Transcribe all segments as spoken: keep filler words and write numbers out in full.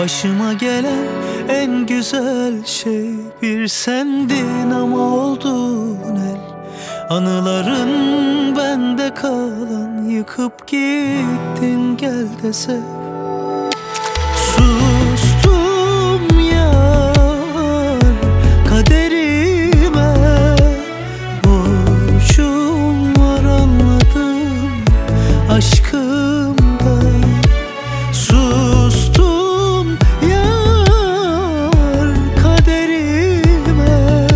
Başıma gelen en güzel şey bir sendin ama oldun el. Anıların bende kalan, yıkıp gittin, gel de sev. Sustum yar kaderime, borcum var anladım aşkımda. Sustum yar kaderime,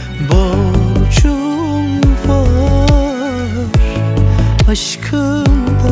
borcum var aşkımda.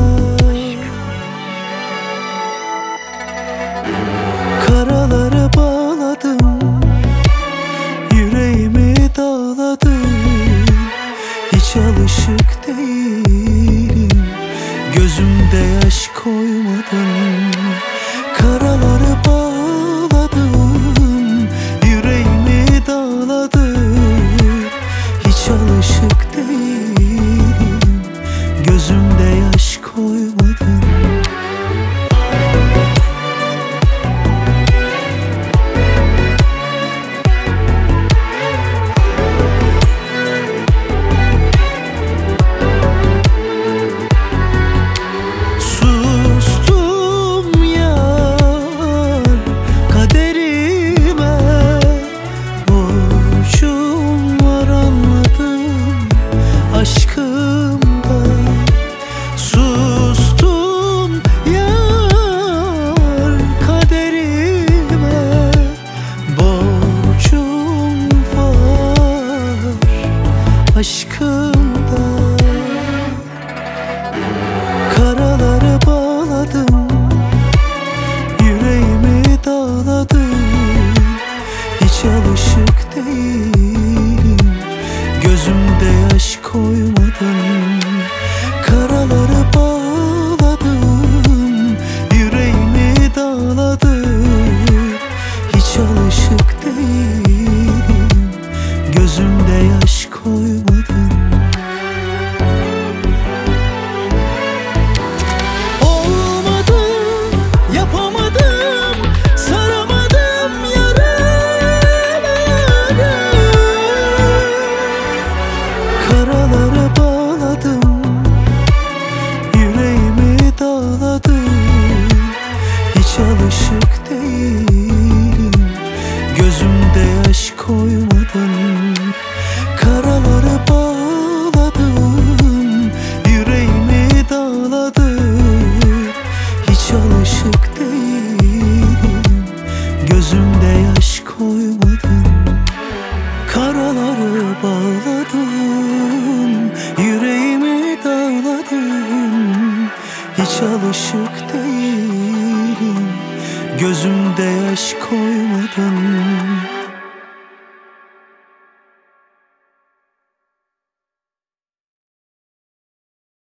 Karalara bağladım, yüreğimi dağladım. Hiç alışık değilim, gözümde yaş koymadın. Karaları bağladım, yüreğimi dağladım. Hiç alışık değilim, gözümde yaş koymadın. Sustum yar kaderime, borcum var aşkımda. Karaları bağladım, yüreğimi dağladım. Hiç alışık değilim, gözümde yaş koymadın. Karaları bağladım, yüreğimi dağladım. Hiç alışık değilim, gözümde yaş koymadın. Olmadı, yapamadım, saramadım yaraları. Karaları bağladım, hiç alışık değilim, gözümde yaş koymadın. Karaları bağladım, yüreğimi dağladım. Hiç alışık değilim, gözümde yaş koymadın. Karaları bağladım, yüreğimi dağladım. Hiç alışık değilim, gözümde yaş koymadın.